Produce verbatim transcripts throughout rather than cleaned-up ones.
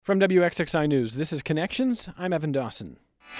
From W X X I News, this is Connections. I'm Evan Dawson.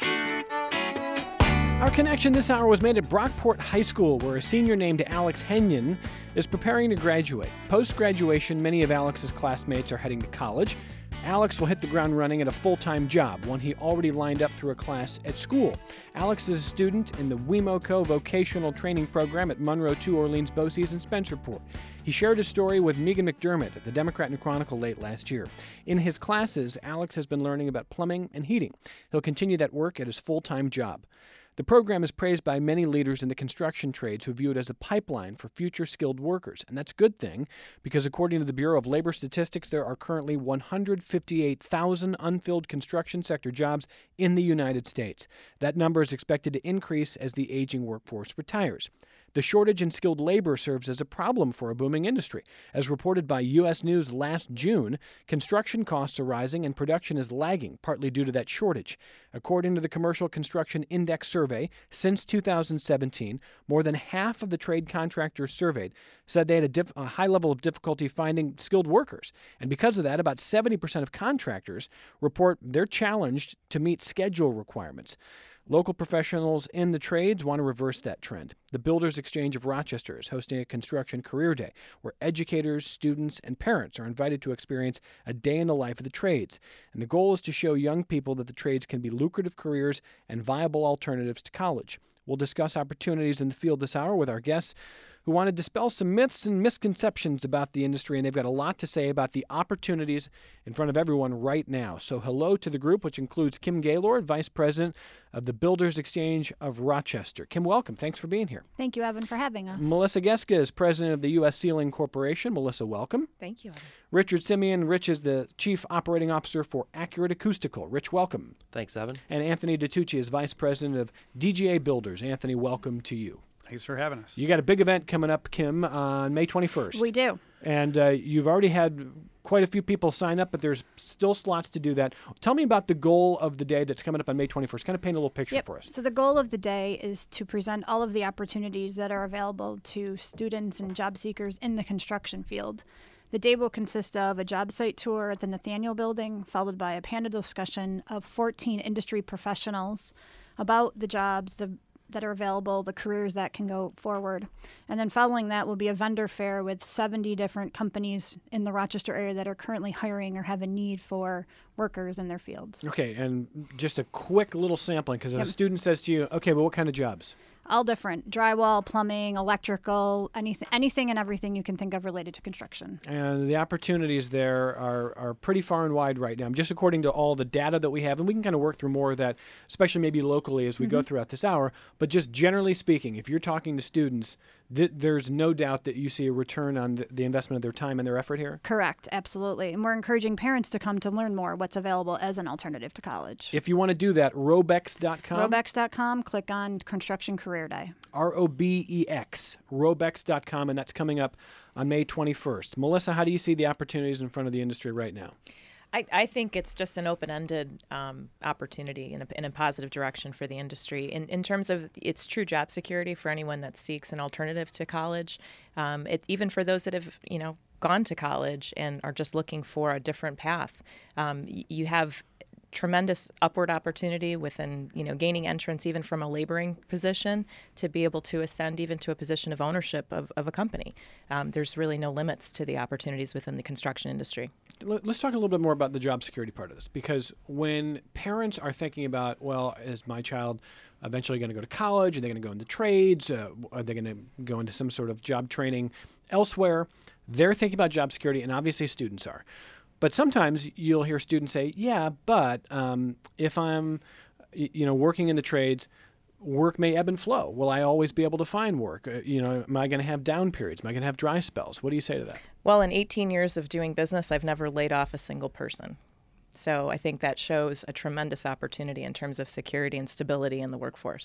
Our connection this hour was made at Brockport High School, where a senior named Alex Henyon is preparing to graduate. Post-graduation, many of Alex's classmates are heading to college. Alex will hit the ground running at a full-time job, one he already lined up through a class at school. Alex is a student in the WeMoCo Vocational Training Program at Monroe two Orleans BOCES in Spencerport. He shared his story with Megan McDermott at the Democrat and Chronicle late last year. In his classes, Alex has been learning about plumbing and heating. He'll continue that work at his full-time job. The program is praised by many leaders in the construction trades who view it as a pipeline for future skilled workers. And that's a good thing, because according to the Bureau of Labor Statistics, there are currently one hundred fifty-eight thousand unfilled construction sector jobs in the United States. That number is expected to increase as the aging workforce retires. The shortage in skilled labor serves as a problem for a booming industry. As reported by U S News last June, construction costs are rising and production is lagging, partly due to that shortage. According to the Commercial Construction Index survey, since two thousand seventeen, more than half of the trade contractors surveyed said they had a, diff- a high level of difficulty finding skilled workers. And because of that, about seventy percent of contractors report they're challenged to meet schedule requirements. Local professionals in the trades want to reverse that trend. The Builders Exchange of Rochester is hosting a construction career day where educators, students, and parents are invited to experience a day in the life of the trades. And the goal is to show young people that the trades can be lucrative careers and viable alternatives to college. We'll discuss opportunities in the field this hour with our guests who want to dispel some myths and misconceptions about the industry, and they've got a lot to say about the opportunities in front of everyone right now. So hello to the group, which includes Kim Gaylord, Vice President of the Builders Exchange of Rochester. Kim, welcome. Thanks for being here. Thank you, Evan, for having us. Melissa Geska is President of the U S Ceiling Corporation. Melissa, welcome. Thank you, Evan. Richard Simeon. Rich is the Chief Operating Officer for Accurate Acoustical. Rich, welcome. Thanks, Evan. And Anthony DiTucci is Vice President of D G A Builders. Anthony, welcome to you. Thanks for having us. You got a big event coming up, Kim, on May twenty-first. We do. And uh, you've already had quite a few people sign up, but there's still slots to do that. Tell me about the goal of the day that's coming up on May twenty-first. Kind of paint a little picture Yep. for us. So the goal of the day is to present all of the opportunities that are available to students and job seekers in the construction field. The day will consist of a job site tour at the Nathaniel Building, followed by a panel discussion of fourteen industry professionals about the jobs, the that are available, the careers that can go forward. And then following that will be a vendor fair with seventy different companies in the Rochester area that are currently hiring or have a need for workers in their fields. Okay, and just a quick little sampling, because if Yep. a student says to you, okay, but what kind of jobs? All different. Drywall, plumbing, electrical, anything anything and everything you can think of related to construction. And the opportunities there are, are pretty far and wide right now, just according to all the data that we have. And we can kind of work through more of that, especially maybe locally as we Mm-hmm. go throughout this hour. But just generally speaking, if you're talking to students, th- there's no doubt that you see a return on the, the investment of their time and their effort here. Correct, absolutely. And we're encouraging parents to come to learn more what's available as an alternative to college. If you want to do that, robex dot com. robex dot com, click on Construction Career Day. R O B E X, robex dot com, and that's coming up on May twenty-first. Melissa, how do you see the opportunities in front of the industry right now? I, I think it's just an open-ended um, opportunity in a, in a positive direction for the industry. In, in terms of its true job security for anyone that seeks an alternative to college, um, it, even for those that have, you know, gone to college and are just looking for a different path, um, y- you have tremendous upward opportunity within, you know, gaining entrance even from a laboring position to be able to ascend even to a position of ownership of, of a company. Um, there's really no limits to the opportunities within the construction industry. Let's talk a little bit more about the job security part of this, because when parents are thinking about, well, is my child eventually going to go to college? Are they going to go into trades? Uh, are they going to go into some sort of job training elsewhere? They're thinking about job security, and obviously students are. But sometimes you'll hear students say, yeah, but um, if I'm, you know, working in the trades, work may ebb and flow. Will I always be able to find work? Uh, you know, am I going to have down periods? Am I going to have dry spells? What do you say to that? Well, in eighteen years of doing business, I've never laid off a single person. So I think that shows a tremendous opportunity in terms of security and stability in the workforce.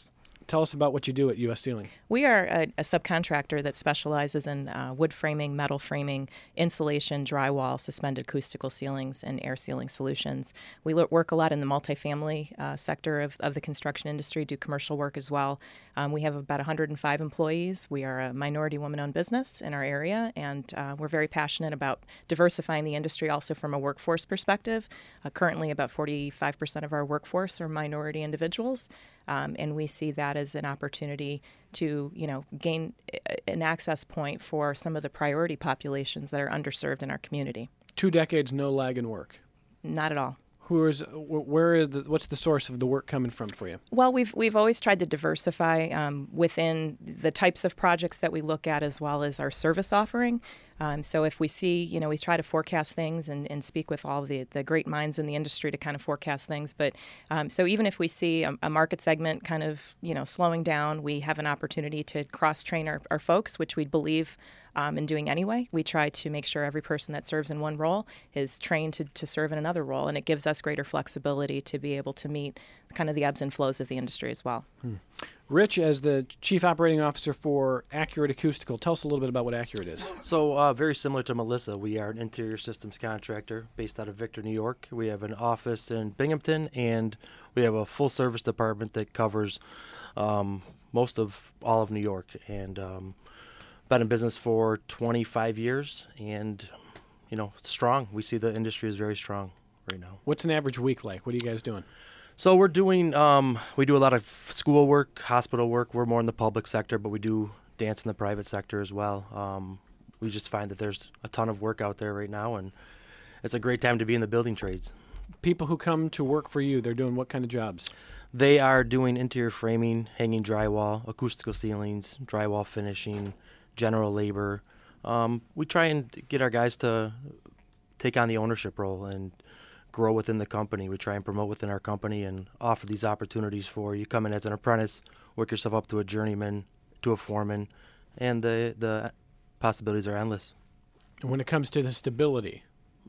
Tell us about what you do at U S Ceiling. We are a, a subcontractor that specializes in uh, wood framing, metal framing, insulation, drywall, suspended acoustical ceilings, and air sealing solutions. We lo- work a lot in the multifamily uh, sector of, of the construction industry, do commercial work as well. Um, we have about one hundred five employees. We are a minority woman-owned business in our area, and uh, we're very passionate about diversifying the industry also from a workforce perspective. Uh, currently, about forty-five percent of our workforce are minority individuals. Um, and we see that as an opportunity to, you know, gain an access point for some of the priority populations that are underserved in our community. Two decades, no lag in work. Not at all. Who is, where is the, what's the source of the work coming from for you? Well, we've we've always tried to diversify um, within the types of projects that we look at, as well as our service offering. Um, so if we see, you know, we try to forecast things and, and speak with all the, the great minds in the industry to kind of forecast things. But um, so even if we see a, a market segment kind of, you know, slowing down, we have an opportunity to cross-train our, our folks, which we believe um, in doing anyway. We try to make sure every person that serves in one role is trained to, to serve in another role, and it gives us greater flexibility to be able to meet kind of the ebbs and flows of the industry as well. Hmm. Rich, as the Chief Operating Officer for Accurate Acoustical, tell us a little bit about what Accurate is. So uh, very similar to Melissa, we are an interior systems contractor based out of Victor, New York. We have an office in Binghamton, and we have a full service department that covers um, most of all of New York. And um, been in business for twenty-five years, and you know, strong. We see the industry is very strong right now. What's an average week like? What are you guys doing? So we're doing, um, we do a lot of school work, hospital work. We're more in the public sector, but we do dance in the private sector as well. Um, we just find that there's a ton of work out there right now, and it's a great time to be in the building trades. People who come to work for you, they're doing what kind of jobs? They are doing interior framing, hanging drywall, acoustical ceilings, drywall finishing, general labor. Um, we try and get our guys to take on the ownership role and grow within the company. We try and promote within our company and offer these opportunities for you come in as an apprentice, work yourself up to a journeyman, to a foreman, and the the possibilities are endless. And when it comes to the stability,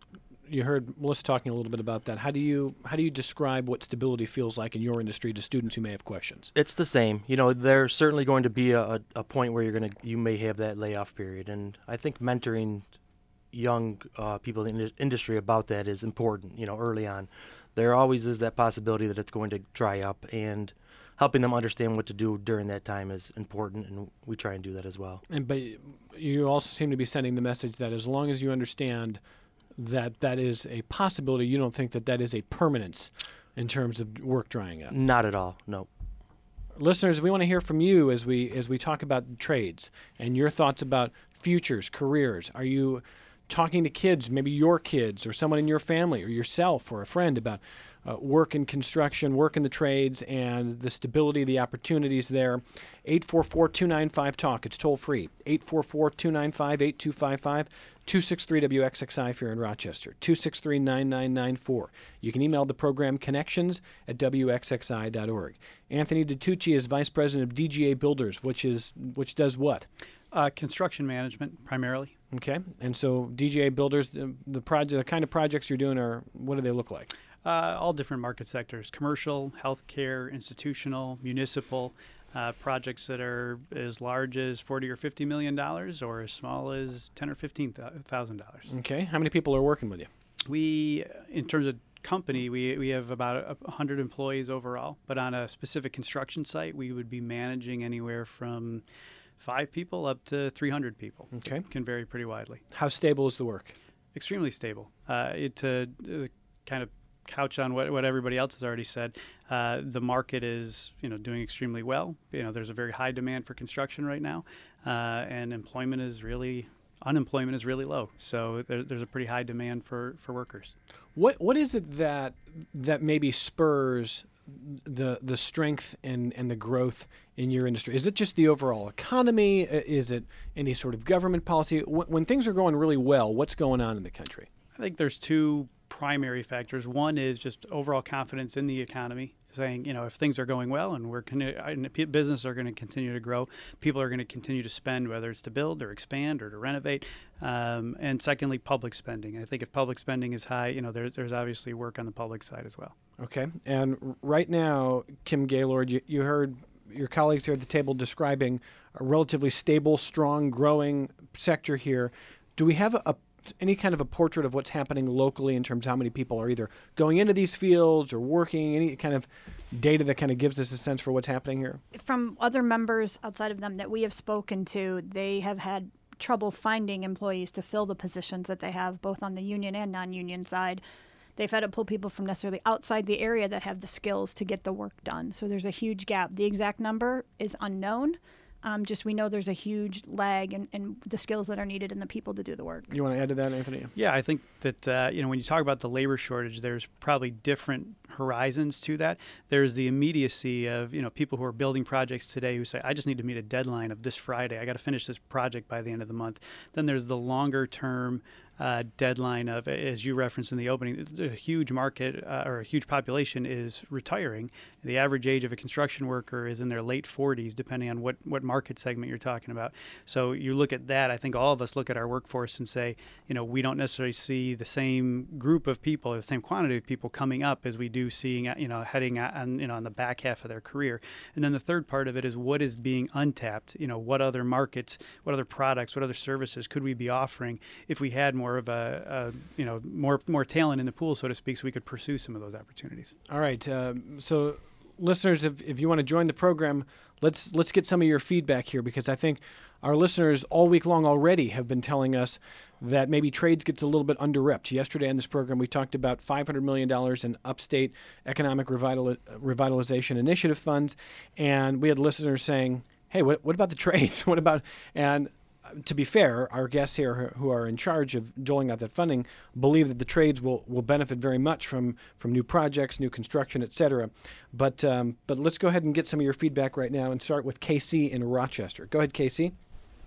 you heard Melissa talking a little bit about that. How do you how do you describe what stability feels like in your industry to students who may have questions? It's the same. You know, there's certainly going to be a, a, a point where you're going to you may have that layoff period, and I think mentoring young uh, people in the industry about that is important, you know, early on. There always is that possibility that it's going to dry up, and helping them understand what to do during that time is important, and we try and do that as well. And but you also seem to be sending the message that as long as you understand that that is a possibility, you don't think that that is a permanence in terms of work drying up. Not at all, no. Listeners, we want to hear from you as we as we talk about trades and your thoughts about futures, careers. Are you talking to kids, maybe your kids or someone in your family or yourself or a friend about uh, work in construction, work in the trades, and the stability, the opportunities there? eight four four, two nine five, talk. It's toll free. eight four four, two nine five, eight two five five. two six three W X X I if you're in Rochester. two six three, nine nine nine four. You can email the program connections at W X X I dot org. Anthony DiTucci is Vice President of D G A Builders, which is which does what? Uh, construction management, primarily. Okay, and so D G A Builders, the, the project, the kind of projects you're doing are, what do they look like? Uh, all different market sectors: commercial, healthcare, institutional, municipal. Uh, projects that are as large as forty or fifty million dollars, or as small as ten or fifteen thousand dollars. Okay, how many people are working with you? We, in terms of company, we we have about a hundred employees overall. But on a specific construction site, we would be managing anywhere from five people up to three hundred people. Okay, it can vary pretty widely. How stable is the work? Extremely stable. Uh, it to uh, kind of couch on what, what everybody else has already said. Uh, the market is, you know, doing extremely well. You know, there's a very high demand for construction right now, uh, and employment is really, unemployment is really low. So there, there's a pretty high demand for, for workers. What what is it that that maybe spurs the the strength and, and the growth in your industry? Is it just the overall economy? Is it any sort of government policy? When, when things are going really well, what's going on in the country? I think there's two primary factors. One is just overall confidence in the economy, saying, you know, if things are going well and we're con- business are going to continue to grow, people are going to continue to spend, whether it's to build or expand or to renovate. Um, and secondly, public spending. I think if public spending is high, you know, there's there's obviously work on the public side as well. Okay. And right now, Kim Gaylord, you, you heard your colleagues here at the table describing a relatively stable, strong, growing sector here. Do we have a, a any kind of a portrait of what's happening locally in terms of how many people are either going into these fields or working? Any kind of data that kind of gives us a sense for what's happening here? From other members outside of them that we have spoken to, they have had trouble finding employees to fill the positions that they have, both on the union and non-union side. They've had to pull people from necessarily outside the area that have the skills to get the work done. So there's a huge gap. The exact number is unknown. Um, just we know there's a huge lag in, in the skills that are needed and the people to do the work. You want to add to that, Anthony? Yeah, I think that, uh, you know, when you talk about the labor shortage, there's probably different horizons to that. There's the immediacy of, you know, people who are building projects today who say, I just need to meet a deadline of this Friday. I got to finish this project by the end of the month. Then there's the longer term Uh, deadline of, as you referenced in the opening, a huge market uh, or a huge population is retiring. The average age of a construction worker is in their late forties, depending on what, what market segment you're talking about. So you look at that, I think all of us look at our workforce and say, you know, we don't necessarily see the same group of people, the same quantity of people coming up as we do seeing, you know, heading on, you know, on the back half of their career. And then the third part of it is what is being untapped, you know, what other markets, what other products, what other services could we be offering if we had more More of a, a, you know, more more talent in the pool, so to speak, so we could pursue some of those opportunities. All right. Um, so, listeners, if, if you want to join the program, let's let's get some of your feedback here, because I think our listeners all week long already have been telling us that maybe trades gets a little bit under-repped. Yesterday on this program, we talked about five hundred million dollars in upstate economic revital, revitalization initiative funds, and we had listeners saying, "Hey, what what about the trades? What about?" and to be fair, our guests here who are in charge of doling out that funding believe that the trades will, will benefit very much from, from new projects, new construction, et cetera. But, um, but let's go ahead and get some of your feedback right now and start with K C in Rochester. Go ahead, K C.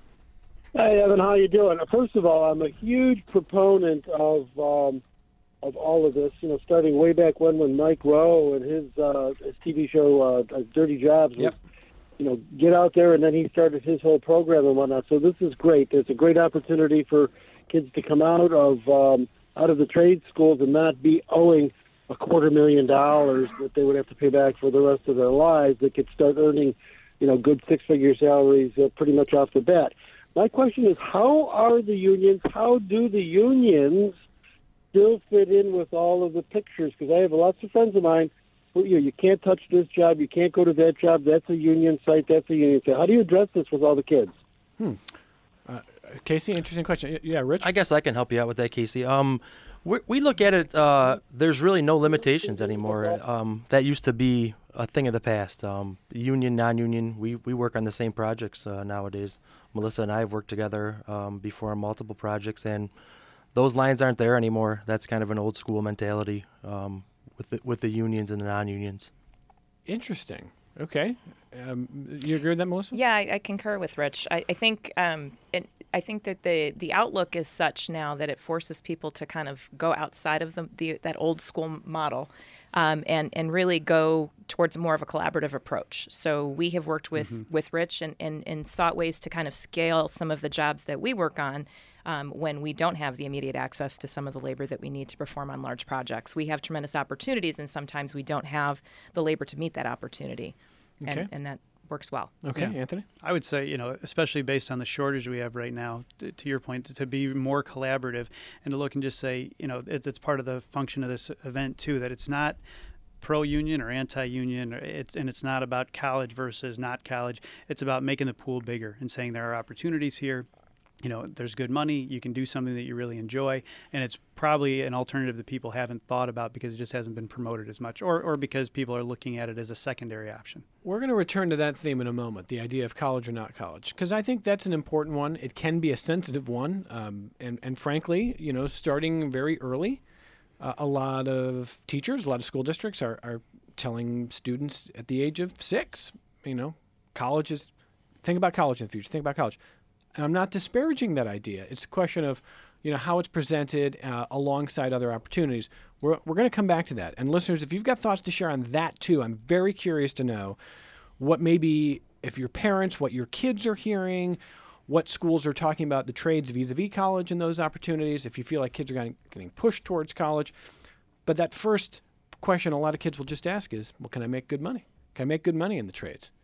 Hey, Evan, how you doing? First of all, I'm a huge proponent of um, of all of this, you know, starting way back when when Mike Rowe and his, uh, his T V show uh, Dirty Jobs was, yep. you know, get out there, and then he started his whole program and whatnot. So this is great. It's a great opportunity for kids to come out of um, out of the trade schools and not be owing a quarter million dollars that they would have to pay back for the rest of their lives. They could start earning, you know, good six-figure salaries uh, pretty much off the bat. My question is, how are the unions, how do the unions still fit in with all of the pictures? Because I have lots of friends of mine who, you know, you can't touch this job, you can't go to that job, that's a union site, that's a union site. How do you address this with all the kids? Hmm. Uh, Casey, interesting question. Yeah, Rich? I guess I can help you out with that, Casey. Um, we, we look at it, uh, there's really no limitations anymore. Um, that used to be a thing of the past. Um, union, non-union, we, we work on the same projects uh, nowadays. Melissa and I have worked together um, before on multiple projects, and those lines aren't there anymore. That's kind of an old school mentality um, with the, with the unions and the non-unions. Interesting. Okay. Um, you agree with that, Melissa? Yeah, I, I concur with Rich. I, I think um, it, I think that the the outlook is such now that it forces people to kind of go outside of the, the that old school model um, and and really go towards more of a collaborative approach. So we have worked with mm-hmm. with Rich and, and and sought ways to kind of scale some of the jobs that we work on. Um, when we don't have the immediate access to some of the labor that we need to perform on large projects. We have tremendous opportunities, and sometimes we don't have the labor to meet that opportunity, and, okay. and that works well. Okay, yeah. Anthony? I would say, you know, especially based on the shortage we have right now, to, to your point, to, to be more collaborative and to look and just say, you know, it, it's part of the function of this event, too, that it's not pro-union or anti-union, or it's, and it's not about college versus not college. It's about making the pool bigger and saying there are opportunities here. You know, there's good money, you can do something that you really enjoy, and it's probably an alternative that people haven't thought about because it just hasn't been promoted as much, or, or because people are looking at it as a secondary option. We're going to return to that theme in a moment, the idea of college or not college, because I think that's an important one. It can be a sensitive one, um, and, and frankly, you know, starting very early, uh, a lot of teachers, a lot of school districts are, are telling students at the age of six, you know, college is, think about college in the future, think about college. And I'm not disparaging that idea. It's a question of, you know, how it's presented uh, alongside other opportunities. We're we're going to come back to that. And listeners, if you've got thoughts to share on that too, I'm very curious to know what maybe if your parents, what your kids are hearing, what schools are talking about the trades vis-a-vis college and those opportunities, if you feel like kids are getting, getting pushed towards college. But that first question a lot of kids will just ask is, well, can I make good money? Can I make good money in the trades?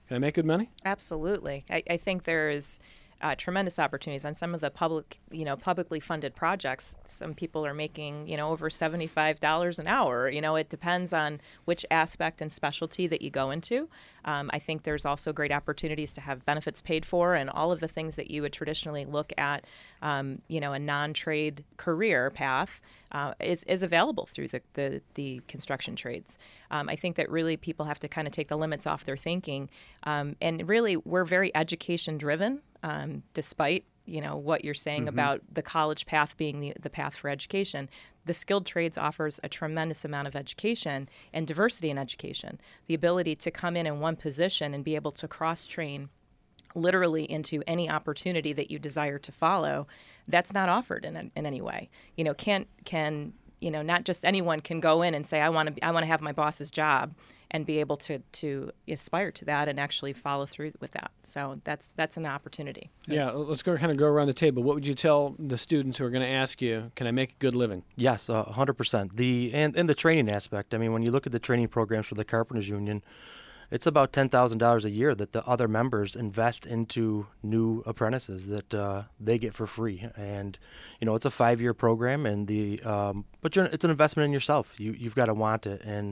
Can I make good money? Absolutely. I, I think there's uh, tremendous opportunities on some of the public, you know, publicly funded projects. Some people are making, you know, over seventy-five dollars an hour. You know, it depends on which aspect and specialty that you go into. Um, I think there's also great opportunities to have benefits paid for and all of the things that you would traditionally look at, um, you know, a non-trade career path uh, is, is available through the, the, the construction trades. Um, I think that really people have to kind of take the limits off their thinking. Um, and really, we're very education driven, um, despite you know what you're saying mm-hmm. about the college path being the, the path for education. The skilled trades offers a tremendous amount of education and diversity in education. The ability to come in in one position and be able to cross-train literally into any opportunity that you desire to follow, that's not offered in, in any way. You know, can can you know not just anyone can go in and say I want to I want to have my boss's job and be able to to aspire to that and actually follow through with that. So that's that's an opportunity. Yeah, let's go kind of go around the table. What would you tell the students who are going to ask you, can I make a good living? Yes, uh, one hundred percent. The and, and the training aspect. I mean, when you look at the training programs for the Carpenters Union, it's about ten thousand dollars a year that the other members invest into new apprentices that uh, they get for free. And, you know, it's a five-year program, and the um, but you're, it's an investment in yourself. You, you've got to want it. And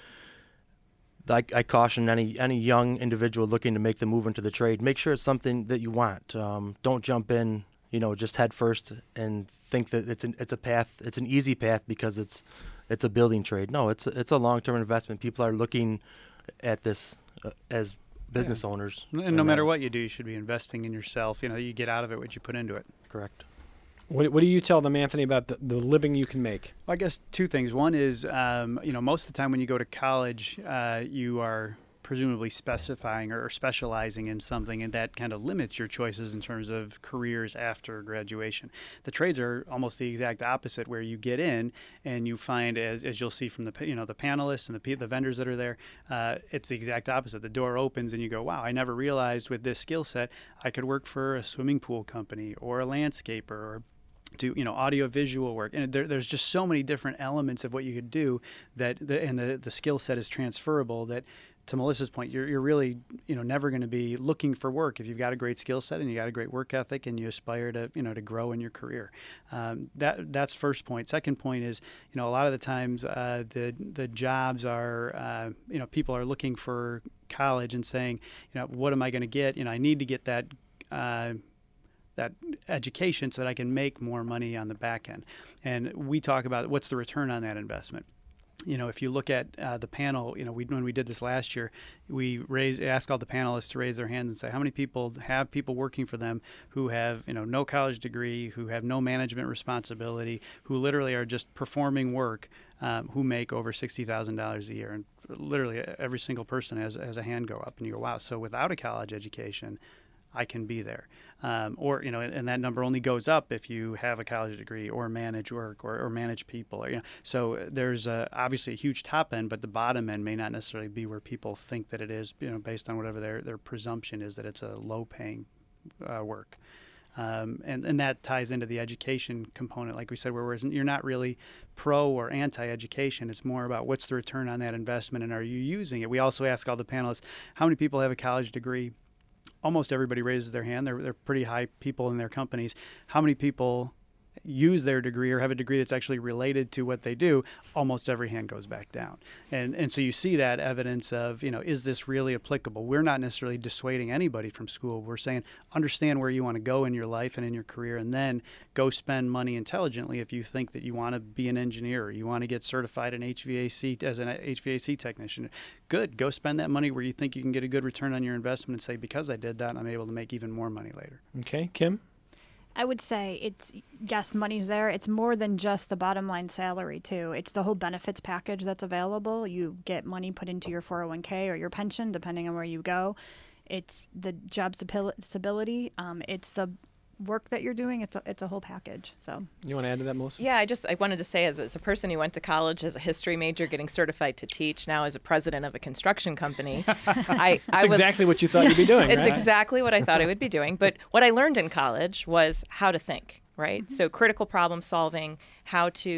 I, I caution any any young individual looking to make the move into the trade, make sure it's something that you want. Um, don't jump in, you know, just head first and think that it's an, it's a path, it's an easy path because it's it's a building trade. No, it's a, it's a long-term investment. People are looking at this uh, as business yeah. owners. And, and no matter what you do, you should be investing in yourself. You know, you get out of it what you put into it. Correct. What, what do you tell them, Anthony, about the, the living you can make? Well, I guess two things. One is, um, you know, most of the time when you go to college, uh, you are presumably specifying or specializing in something, and that kind of limits your choices in terms of careers after graduation. The trades are almost the exact opposite, where you get in and you find, as, as you'll see from the you know the panelists and the the vendors that are there, uh, it's the exact opposite. The door opens and you go, wow, I never realized with this skill set I could work for a swimming pool company or a landscaper or do you know audio visual work, and there, there's just so many different elements of what you could do that the, and the the skill set is transferable. That, to Melissa's point, you're you're really you know never going to be looking for work if you've got a great skill set and you got a great work ethic and you aspire to you know to grow in your career. Um, that that's first point. Second point is you know a lot of the times uh, the the jobs are uh, you know people are looking for college and saying you know what am I going to get? You know I need to get that. Uh, that education so that I can make more money on the back end. And we talk about what's the return on that investment. You know, if you look at uh, the panel, you know, we, when we did this last year, we raised, asked all the panelists to raise their hands and say, how many people have people working for them who have, you know, no college degree, who have no management responsibility, who literally are just performing work, um, who make over sixty thousand dollars a year. And literally every single person has, has a hand go up. And you go, wow, so without a college education, I can be there. Um, or, you know, and, and that number only goes up if you have a college degree or manage work or, or manage people. Or, you know, so there's a, obviously a huge top end, but the bottom end may not necessarily be where people think that it is, you know, based on whatever their, their presumption is that it's a low-paying uh, work. Um, and, and that ties into the education component, like we said, where whereas you're not really pro or anti-education. It's more about what's the return on that investment and are you using it? We also ask all the panelists, how many people have a college degree? Almost everybody raises their hand. They're, they're pretty high people in their companies. How many people use their degree or have a degree that's actually related to what they do? Almost every hand goes back down. And and so you see that evidence of, you know, is this really applicable? We're not necessarily dissuading anybody from school. We're saying understand where you want to go in your life and in your career, and then go spend money intelligently if you think that you want to be an engineer or you want to get certified in H V A C as an H V A C technician. Good. Go spend that money where you think you can get a good return on your investment and say, because I did that, I'm able to make even more money later. Okay. Kim? I would say it's, yes, money's there. It's more than just the bottom line salary, too. It's the whole benefits package that's available. You get money put into your four oh one k or your pension, depending on where you go. It's the job stability. Um, it's the work that you're doing. It's a, it's a whole package. So you want to add to that, Melissa? Yeah, I just I wanted to say, as, as a person who went to college as a history major, getting certified to teach, now as a president of a construction company, I That's I was, exactly what you thought you'd be doing. It's right? exactly what I thought I would be doing. But what I learned in college was how to think. Right, mm-hmm. So critical problem solving, how to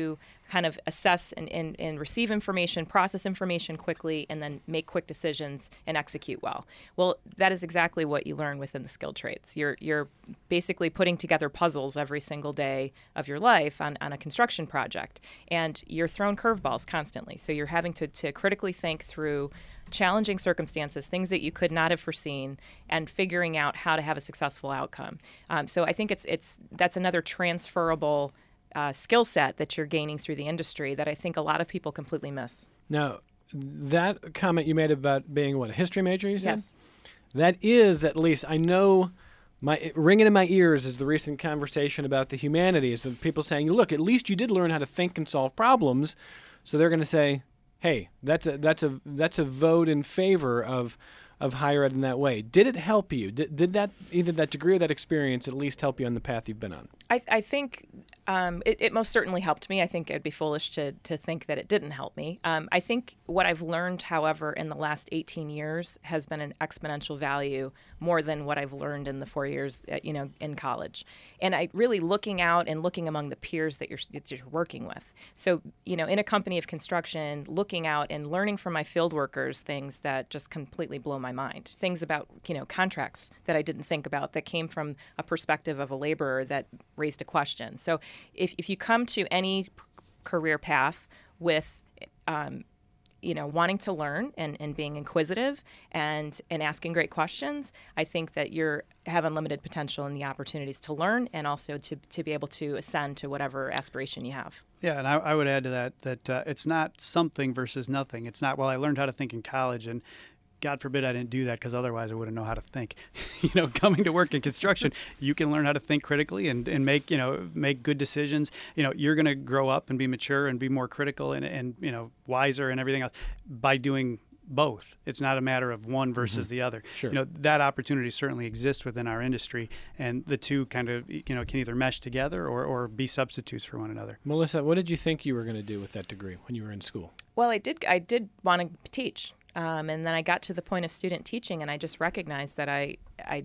kind of assess and, and, and receive information, process information quickly, and then make quick decisions and execute well. Well, that is exactly what you learn within the skilled trades. You're you're basically putting together puzzles every single day of your life on, on a construction project, and you're thrown curveballs constantly. So you're having to, to critically think through challenging circumstances, things that you could not have foreseen, and figuring out how to have a successful outcome. Um, so I think it's it's that's another transferable uh, skill set that you're gaining through the industry that I think a lot of people completely miss. Now, that comment you made about being, what, a history major, you said? Yes. That is, at least, I know, my ringing in my ears is the recent conversation about the humanities of people saying, look, at least you did learn how to think and solve problems. So they're going to say, hey, that's a that's a that's a vote in favor of of higher ed in that way. Did it help you? Did, did that either that degree or that experience at least help you on the path you've been on? I, I think um, it, it most certainly helped me. I think it'd be foolish to to think that it didn't help me. Um, I think what I've learned, however, in the last eighteen years has been an exponential value more than what I've learned in the four years, uh, you know, in college. And I really looking out and looking among the peers that you're that you're working with. So, you know, in a company of construction, looking out and learning from my field workers things that just completely blow my mind. Things about, you know, contracts that I didn't think about that came from a perspective of a laborer that raised a question. So if, if you come to any p- career path with, um, you know, wanting to learn and, and being inquisitive and, and asking great questions, I think that you're have unlimited potential in the opportunities to learn and also to, to be able to ascend to whatever aspiration you have. Yeah, and I, I would add to that that uh, it's not something versus nothing. It's not, well, I learned how to think in college, and God forbid I didn't do that, because otherwise I wouldn't know how to think. You know, coming to work in construction, you can learn how to think critically and, and make, you know, make good decisions. You know, you're going to grow up and be mature and be more critical and, and, you know, wiser and everything else by doing both. It's not a matter of one versus mm-hmm. the other. Sure. You know, that opportunity certainly exists within our industry, and the two kind of, you know, can either mesh together or, or be substitutes for one another. Melissa, what did you think you were going to do with that degree when you were in school? Well, I did I did want to teach. Um, and then I got to the point of student teaching, and I just recognized that I, I,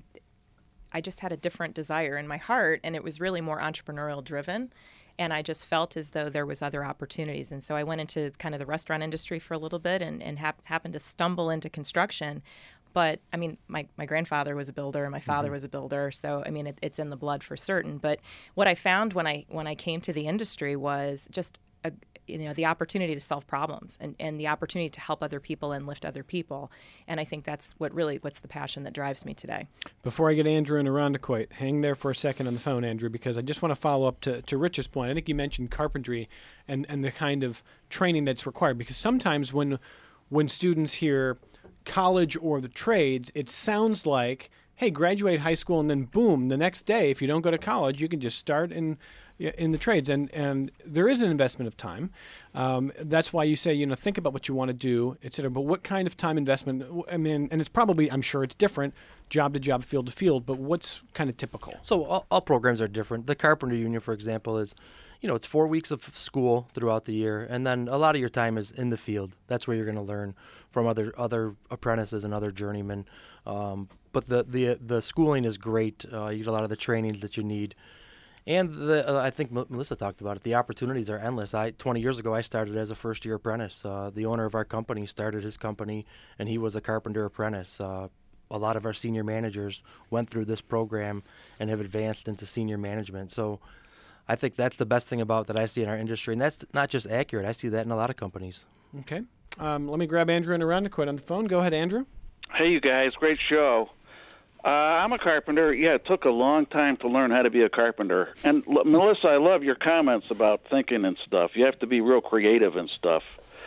I just had a different desire in my heart, and it was really more entrepreneurial driven. And I just felt as though there was other opportunities. And so I went into kind of the restaurant industry for a little bit and, and hap- happened to stumble into construction. But, I mean, my, my grandfather was a builder, and my father mm-hmm. was a builder. So, I mean, it, it's in the blood for certain. But what I found when I when I came to the industry was just a, you know, the opportunity to solve problems and, and the opportunity to help other people and lift other people. And I think that's what really, what's the passion that drives me today. Before I get Andrew and Irondequoit, hang there for a second on the phone, Andrew, because I just want to follow up to, to Rich's point. I think you mentioned carpentry and, and the kind of training that's required, because sometimes when when students hear college or the trades, it sounds like, hey, graduate high school and then boom, the next day, if you don't go to college, you can just start in in the trades. And, and there is an investment of time. Um, that's why you say, you know, think about what you want to do, et cetera. But what kind of time investment? I mean, and it's probably, I'm sure it's different, job to job, field to field, but what's kind of typical? So all, all programs are different. The Carpenter Union, for example, is, you know, it's four weeks of school throughout the year, and then a lot of your time is in the field. That's where you're going to learn from other other apprentices and other journeymen. Um, but the, the the schooling is great. Uh, you get a lot of the trainings that you need. And the, uh, I think M- Melissa talked about it. The opportunities are endless. I twenty years ago, I started as a first-year apprentice. Uh, the owner of our company started his company, and he was a carpenter apprentice. Uh, a lot of our senior managers went through this program and have advanced into senior management. So I think that's the best thing about that I see in our industry, and that's not just accurate. I see that in a lot of companies. Okay. Um, let me grab Andrew and Irondequoit on the phone. Go ahead, Andrew. Hey, you guys. Great show. Uh, I'm a carpenter. Yeah, it took a long time to learn how to be a carpenter. And l- Melissa, I love your comments about thinking and stuff. You have to be real creative and stuff.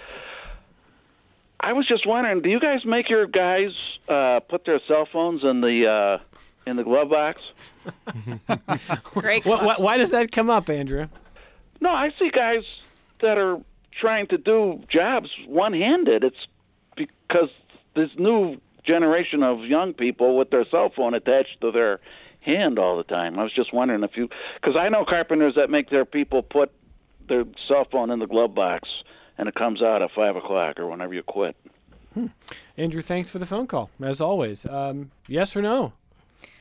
I was just wondering, do you guys make your guys uh, put their cell phones in the uh, in the glove box? Great. Why, why, why does that come up, Andrew? No, I see guys that are trying to do jobs one-handed. It's because this new generation of young people with their cell phone attached to their hand all the time. I was just wondering if you, because I know carpenters that make their people put their cell phone in the glove box and it comes out at five o'clock or whenever you quit. Hmm. Andrew, thanks for the phone call, as always. Um, yes or no?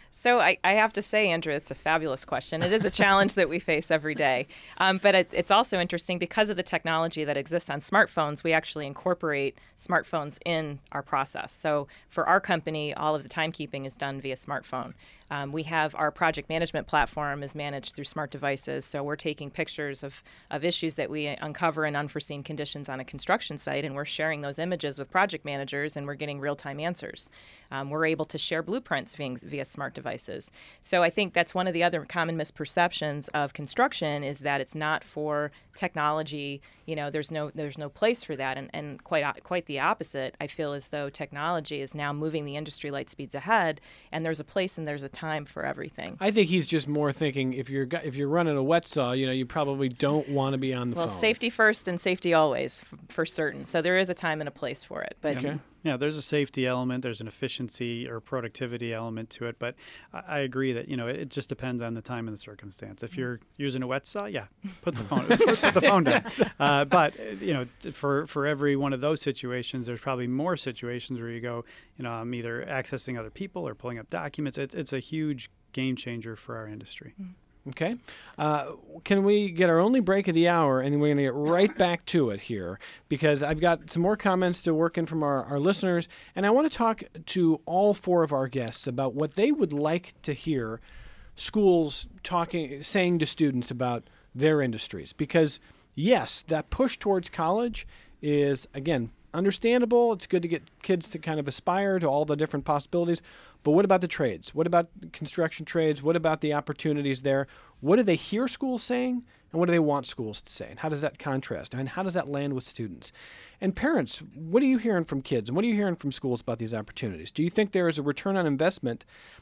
So I, I have to say, Andrew, it's a fabulous question. It is a challenge that we face every day. Um, but it, it's also interesting because of the technology that exists on smartphones, we actually incorporate smartphones in our process. So for our company, all of the timekeeping is done via smartphone. Um, we have our project management platform is managed through smart devices. So we're taking pictures of, of issues that we uncover in unforeseen conditions on a construction site, and we're sharing those images with project managers, and we're getting real-time answers. Um, we're able to share blueprints via, via smart devices. So I think that's one of the other common misperceptions of construction is that it's not for technology. You know, there's no there's no place for that, and, and quite quite the opposite. I feel as though technology is now moving the industry light speeds ahead, and there's a place and there's a time for everything. I think he's just more thinking if you're if you're running a wet saw, you know, you probably don't want to be on the well, phone. Well, safety first and safety always, f- for certain. So there is a time and a place for it. But okay. Yeah, there's a safety element, there's an efficiency or productivity element to it, but I, I agree that, you know, it, it just depends on the time and the circumstance. If you're using a wet saw, yeah, put the phone put the phone down. Uh, but, you know, for, for every one of those situations, there's probably more situations where you go, you know, I'm either accessing other people or pulling up documents. It, it's a huge game changer for our industry. Mm-hmm. Okay. Uh, can we get our only break of the hour, and then we're going to get right back to it here, because I've got some more comments to work in from our, our listeners, and I want to talk to all four of our guests about what they would like to hear schools talking, saying to students about their industries. Because, yes, that push towards college is, again, understandable. It's good to get kids to kind of aspire to all the different possibilities. But what about the trades? What about construction trades? What about the opportunities there? What do they hear schools saying? And what do they want schools to say? And how does that contrast? And how does that land with students? And parents, what are you hearing from kids? And what are you hearing from schools about these opportunities? Do you think there is a return on investment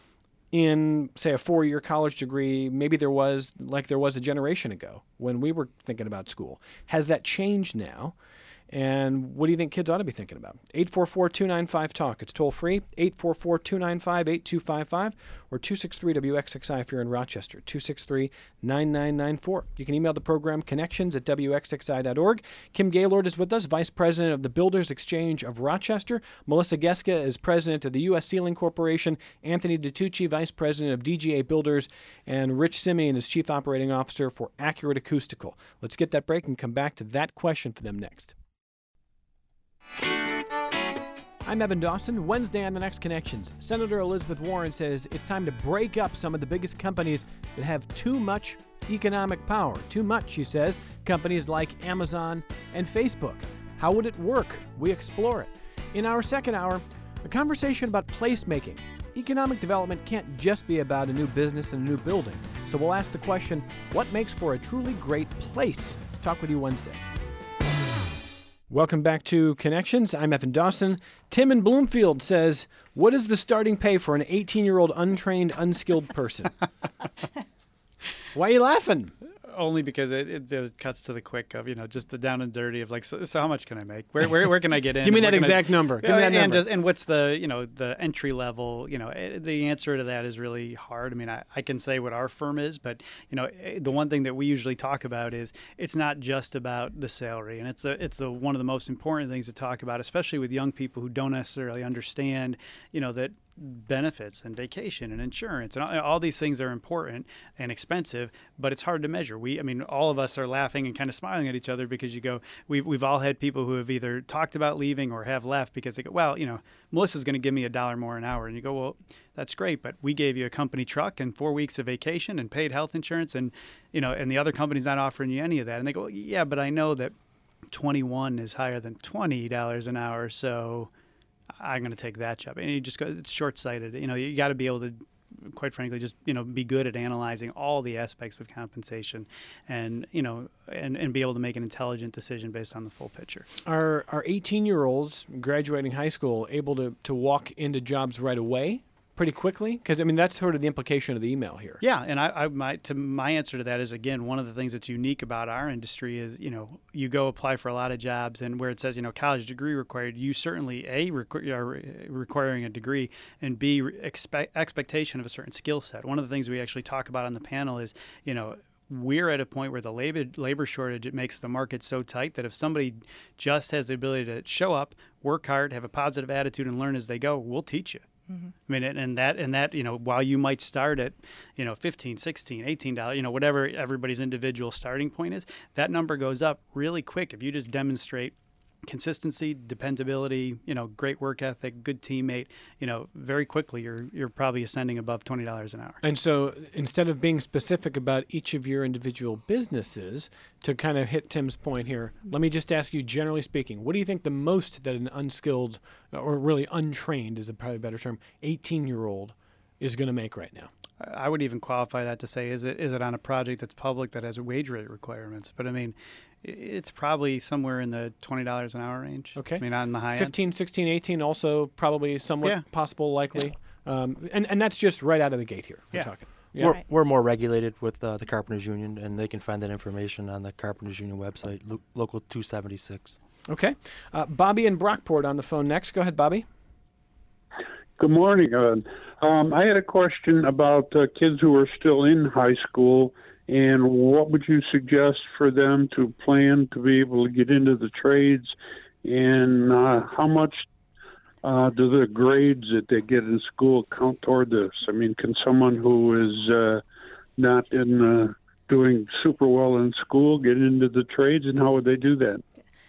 in, say, a four-year college degree? Maybe there was, like there was a generation ago when we were thinking about school. Has that changed now? And what do you think kids ought to be thinking about? eight four four, two nine five, talk. It's toll free, eight four four, two nine five, eight two five five, or two six three W X X I if you're in Rochester, two six three, nine nine nine four. You can email the program connections at W X X I dot org. Kim Gaylord is with us, Vice President of the Builders Exchange of Rochester. Melissa Geska is President of the U S Ceiling Corporation. Anthony DiTucci, Vice President of D G A Builders. And Rich Simeon is Chief Operating Officer for Accurate Acoustical. Let's get that break and come back to that question for them next. I'm Evan Dawson. Wednesday on The Next Connections, Senator Elizabeth Warren says it's time to break up some of the biggest companies that have too much economic power. Too much, she says. Companies like Amazon and Facebook. How would it work? We explore it. In our second hour, a conversation about placemaking. Economic development can't just be about a new business and a new building. So we'll ask the question, what makes for a truly great place? Talk with you Wednesday. Welcome back to Connections. I'm Evan Dawson. Tim in Bloomfield says, what is the starting pay for an eighteen-year-old untrained, unskilled person? Why are you laughing? Only because it, it, it cuts to the quick of, you know, just the down and dirty of like, so, so how much can I make? Where where, where can I get in? Give me that Where can exact I, number. Give uh, me that and number. Just, and what's the, you know, the entry level, you know, the answer to that is really hard. I mean, I, I can say what our firm is, but, you know, the one thing that we usually talk about is it's not just about the salary. And it's the, it's the one of the most important things to talk about, especially with young people who don't necessarily understand, you know, that benefits and vacation and insurance and all, all these things are important and expensive, but it's hard to measure. We, I mean, all of us are laughing and kind of smiling at each other because you go, we've, we've all had people who have either talked about leaving or have left because they go, well, you know, Melissa's going to give me a dollar more an hour. And you go, well, that's great, but we gave you a company truck and four weeks of vacation and paid health insurance and, you know, and the other company's not offering you any of that. And they go, yeah, but I know that twenty-one is higher than twenty dollars an hour. So I'm going to take that job. And you just go, it's short-sighted. You know, you got to be able to, quite frankly, just, you know, be good at analyzing all the aspects of compensation and, you know, and, and be able to make an intelligent decision based on the full picture. Are are eighteen-year-olds graduating high school able to, to walk into jobs right away? Pretty quickly? Because, I mean, that's sort of the implication of the email here. Yeah, and I, I my, to my answer to that is, again, one of the things that's unique about our industry is, you know, you go apply for a lot of jobs, and where it says, you know, college degree required, you certainly, A, requ- are requiring a degree, and B, expect, expectation of a certain skill set. One of the things we actually talk about on the panel is, you know, we're at a point where the labor labor shortage, it makes the market so tight that if somebody just has the ability to show up, work hard, have a positive attitude, and learn as they go, we'll teach you. Mm-hmm. I mean, and, and that, and that, you know, while you might start at, you know, fifteen, sixteen, eighteen dollars, you know, whatever everybody's individual starting point is, that number goes up really quick if you just demonstrate consistency, dependability, you know, great work ethic, good teammate, you know, very quickly you're you're probably ascending above twenty dollars an hour. And so instead of being specific about each of your individual businesses, to kind of hit Tim's point here, let me just ask you, generally speaking, what do you think the most that an unskilled or really untrained is a probably a better term, eighteen-year-old is going to make right now? I would even qualify that to say, is it is it on a project that's public that has wage rate requirements? But I mean, it's probably somewhere in the twenty dollars an hour range. Okay. I mean, on the high fifteen, end. sixteen, eighteen also probably somewhat Yeah. possible, likely. Yeah. Um, and, and that's just right out of the gate here. We're Yeah. talking. Yeah. We're, Right. we're more regulated with uh, the Carpenters Union, and they can find that information on the Carpenters Union website, lo- local two seventy-six. Okay. Uh, Bobby in Brockport on the phone next. Go ahead, Bobby. Good morning. Uh, um, I had a question about uh, kids who are still in high school, and what would you suggest for them to plan to be able to get into the trades, and uh, how much uh, do the grades that they get in school count toward this? I mean, can someone who is uh, not in uh, doing super well in school get into the trades, and how would they do that?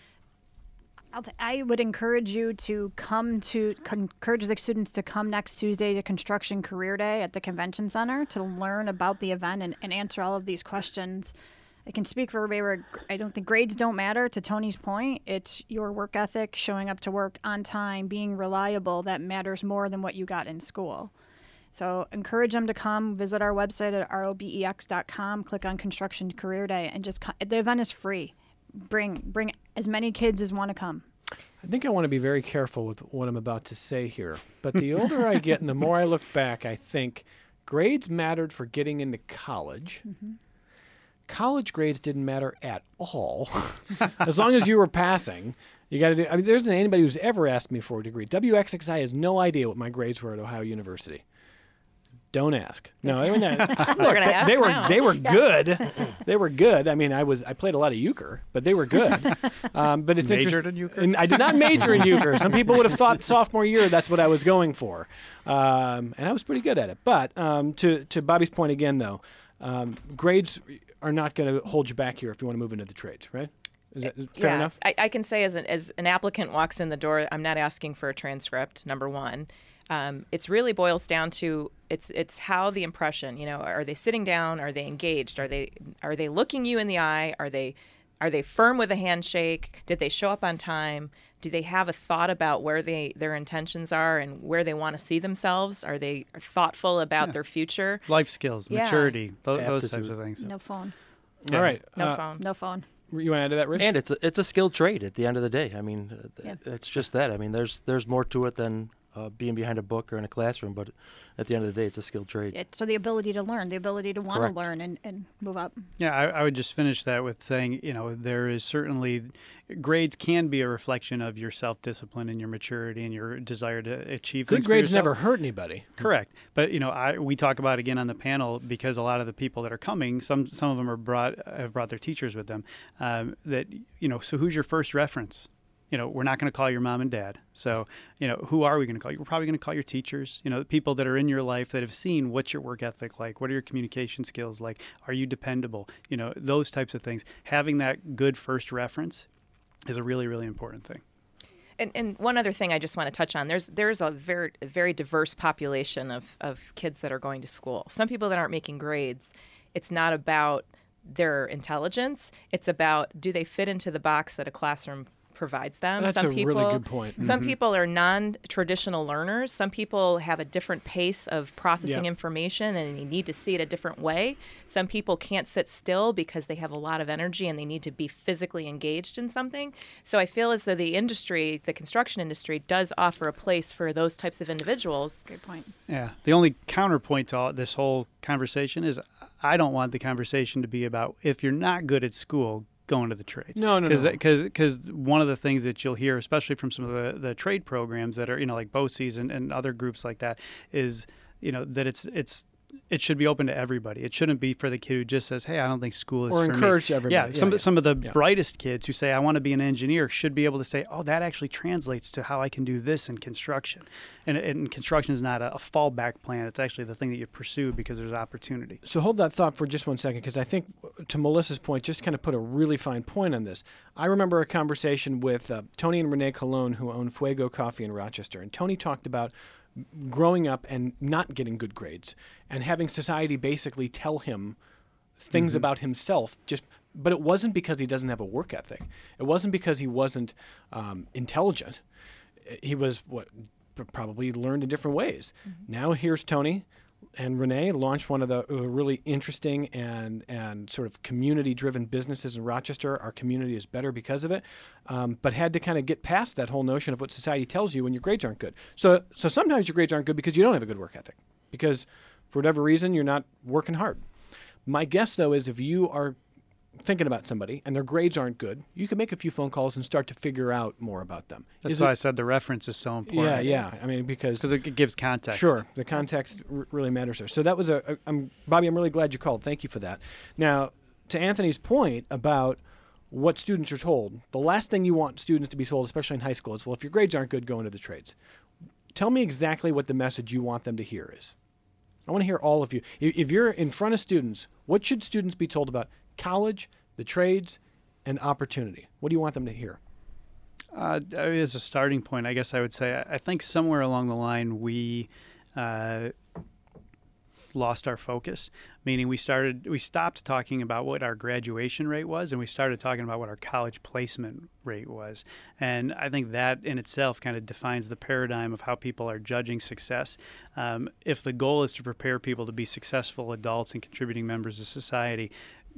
I'll t- I would encourage you to come to con- encourage the students to come next Tuesday to Construction Career Day at the Convention Center to learn about the event and, and answer all of these questions. I can speak for everybody where I don't think grades don't matter. To Tony's point, it's your work ethic, showing up to work on time, being reliable, that matters more than what you got in school. So encourage them to come, visit our website at robex dot com, click on Construction Career Day, and just come. The event is free. Bring bring as many kids as want to come. I think I want to be very careful with what I'm about to say here. But the older I get and the more I look back, I think grades mattered for getting into college. Mm-hmm. College grades didn't matter at all. As long as you were passing, you got to do. I mean, there isn't anybody who's ever asked me for a degree. W X X I has no idea what my grades were at Ohio University. Don't ask. No, I mean, I, look, gonna they, ask they were now. they were good. They were good. I mean, I was I played a lot of euchre, but they were good. Um, but it's Majored interesting. in euchre? And I did not major in euchre. Some people would have thought sophomore year that's what I was going for, um, and I was pretty good at it. But um, to to Bobby's point again, though, um, grades are not going to hold you back here if you want to move into the trades, right? Is that fair yeah, enough? I, I can say as an as an applicant walks in the door, I'm not asking for a transcript. Number one, um, it's really boils down to it's it's how the impression. You know, are they sitting down? Are they engaged? Are they are they looking you in the eye? Are they are they firm with a handshake? Did they show up on time? Do they have a thought about where they their intentions are and where they want to see themselves? Are they thoughtful about Yeah. their future? Life skills, Yeah. maturity, th- those types Aptitude. of things. No phone. All right. No uh, phone. No phone. You want to add to that, Rich? And it's a, it's a skilled trade at the end of the day. I mean, uh, Yeah. it's just that. I mean, there's there's more to it than uh, being behind a book or in a classroom, but at the end of the day, it's a skilled trade. It's so the ability to learn, the ability to want to Correct. learn and, and move up. Yeah, I, I would just finish that with saying, you know, there is certainly grades can be a reflection of your self-discipline and your maturity and your desire to achieve Good things for grades yourself. never hurt anybody. Correct, but you know, I we talk about again on the panel because a lot of the people that are coming, some some of them are brought have brought their teachers with them. Um, that you know, so who's your first reference? You know, we're not going to call your mom and dad. So, you know, who are we going to call? We're probably going to call your teachers, you know, the people that are in your life that have seen what's your work ethic like, what are your communication skills like, are you dependable? You know, those types of things. Having that good first reference is a really, really important thing. And, and one other thing I just want to touch on, there's there's a very a very diverse population of, of kids that are going to school. Some people that aren't making grades, it's not about their intelligence. It's about do they fit into the box that a classroom provides them. That's some a people, really good point. Some Mhm. people are non-traditional learners. Some people have a different pace of processing Yeah. information and they need to see it a different way. Some people can't sit still because they have a lot of energy and they need to be physically engaged in something. So I feel as though the industry, the construction industry, does offer a place for those types of individuals. Great point. Yeah. The only counterpoint to all this whole conversation is I don't want the conversation to be about if you're not good at school, go into the trades. No, no, Cause, no. Because one of the things that you'll hear, especially from some of the, the trade programs that are, you know, like BOCES and, and other groups like that, is, you know, that it's it's it should be open to everybody. It shouldn't be for the kid who just says, hey, I don't think school is Or for me. encourage everybody. Yeah, Yeah, some, yeah. some of the Yeah. brightest kids who say, I want to be an engineer, should be able to say, oh, that actually translates to how I can do this in construction. And, and construction is not a, a fallback plan. It's actually the thing that you pursue because there's opportunity. So hold that thought for just one second, because I think, to Melissa's point, just kind of put a really fine point on this. I remember a conversation with uh, Tony and Renee Colon, who own Fuego Coffee in Rochester, and Tony talked about growing up and not getting good grades and having society basically tell him things Mm-hmm. about himself. Just, but it wasn't because he doesn't have a work ethic. It wasn't because he wasn't um, intelligent. He was what probably learned in different ways. Mm-hmm. Now here's Tony and Renee launched one of the uh, really interesting and and sort of community-driven businesses in Rochester. Our community is better because of it, um, but had to kind of get past that whole notion of what society tells you when your grades aren't good. So so sometimes your grades aren't good because you don't have a good work ethic, because for whatever reason you're not working hard. My guess, though, is if you are thinking about somebody and their grades aren't good, you can make a few phone calls and start to figure out more about them. That's Is why it- I said the reference is so yeah, important. yeah. I mean, because Because it, it gives context. Sure, the context r- really matters there. So that was a, a I'm, Bobby, I'm really glad you called. Thank you for that. Now, to Anthony's point about what students are told, the last thing you want students to be told, especially in high school, is, well, if your grades aren't good, go into the trades. Tell me exactly what the message you want them to hear is. I want to hear all of you. If, if you're in front of students, what should students be told about college, the trades, and opportunity? What do you want them to hear? Uh, as a starting point, I guess I would say I I think somewhere along the line we uh, lost our focus. Meaning we started, we stopped talking about what our graduation rate was, and we started talking about what our college placement rate was. And I think that in itself kind of defines the paradigm of how people are judging success. Um, if the goal is to prepare people to be successful adults and contributing members of society,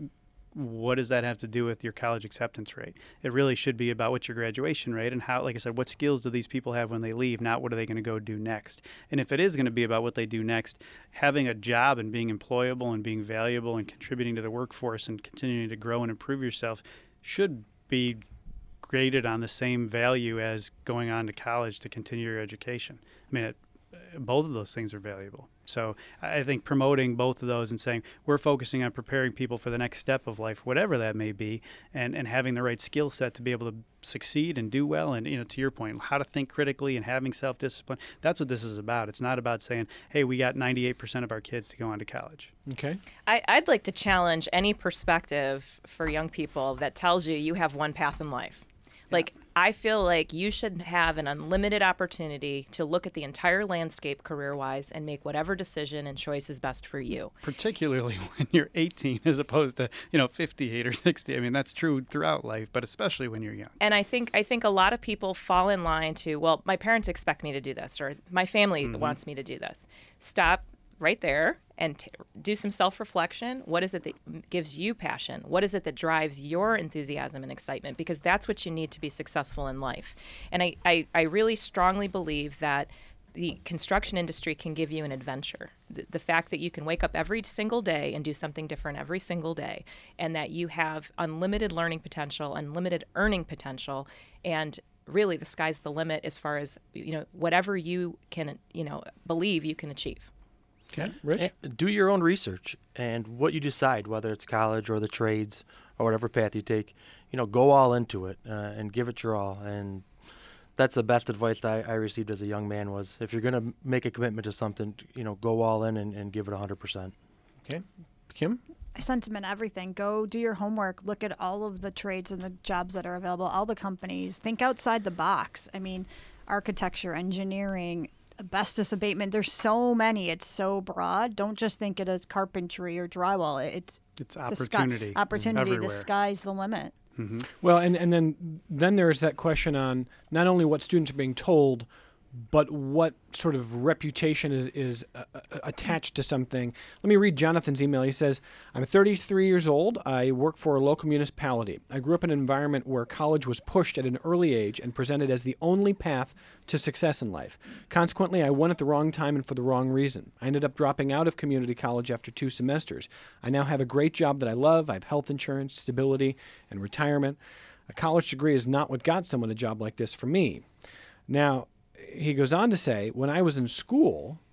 what does that have to do with your college acceptance rate? It really should be about what's your graduation rate and how, like I said, what skills do these people have when they leave, not what are they going to go do next. And if it is going to be about what they do next, having a job and being employable and being valuable and contributing to the workforce and continuing to grow and improve yourself should be graded on the same value as going on to college to continue your education. I mean, it, both of those things are valuable. So I think promoting both of those and saying we're focusing on preparing people for the next step of life, whatever that may be, and, and having the right skill set to be able to succeed and do well. And, you know, to your point, how to think critically and having self-discipline, that's what this is about. It's not about saying, hey, we got ninety-eight percent of our kids to go on to college. Okay. I, I'd like to challenge any perspective for young people that tells you you have one path in life. Like, I feel like you should have an unlimited opportunity to look at the entire landscape career-wise and make whatever decision and choice is best for you. Particularly when you're eighteen as opposed to, you know, fifty-eight or sixty. I mean, that's true throughout life, but especially when you're young. And I think I think a lot of people fall in line to, well, my parents expect me to do this, or my family Mm-hmm. wants me to do this. Stop right there and t- do some self-reflection. What is it that gives you passion? What is it that drives your enthusiasm and excitement? Because that's what you need to be successful in life. And I, I, I really strongly believe that the construction industry can give you an adventure. The, the fact that you can wake up every single day and do something different every single day, and that you have unlimited learning potential, unlimited earning potential, and really the sky's the limit as far as, you know, whatever you can, you know, believe you can achieve. Okay. Rich? Eh, Do your own research, and what you decide, whether it's college or the trades or whatever path you take, you know, go all into it uh, and give it your all. And that's the best advice that I, I received as a young man was, if you're going to make a commitment to something, you know, go all in and, and give it one hundred percent. Okay. Kim? Sentiment everything. Go do your homework. Look at all of the trades and the jobs that are available, all the companies. Think outside the box. I mean, architecture, engineering, asbestos abatement. There's so many. It's so broad. Don't just think it as carpentry or drywall. It's It's the sky- opportunity. opportunity. everywhere. The sky's the limit. Mm-hmm. Well, and, and then then there's that question on not only what students are being told, but what sort of reputation is, is uh, uh, attached to something. Let me read Jonathan's email. He says, I'm thirty-three years old. I work for a local municipality. I grew up in an environment where college was pushed at an early age and presented as the only path to success in life. Consequently, I went at the wrong time and for the wrong reason. I ended up dropping out of community college after two semesters. I now have a great job that I love. I have health insurance, stability, and retirement. A college degree is not what got someone a job like this for me. Now, he goes on to say, when I was in school,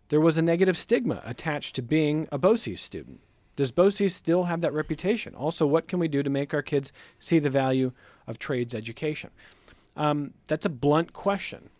there was a negative stigma attached to being a BOCES student. Does BOCES still have that reputation? Also, what can we do to make our kids see the value of trades education? Um, that's a blunt question,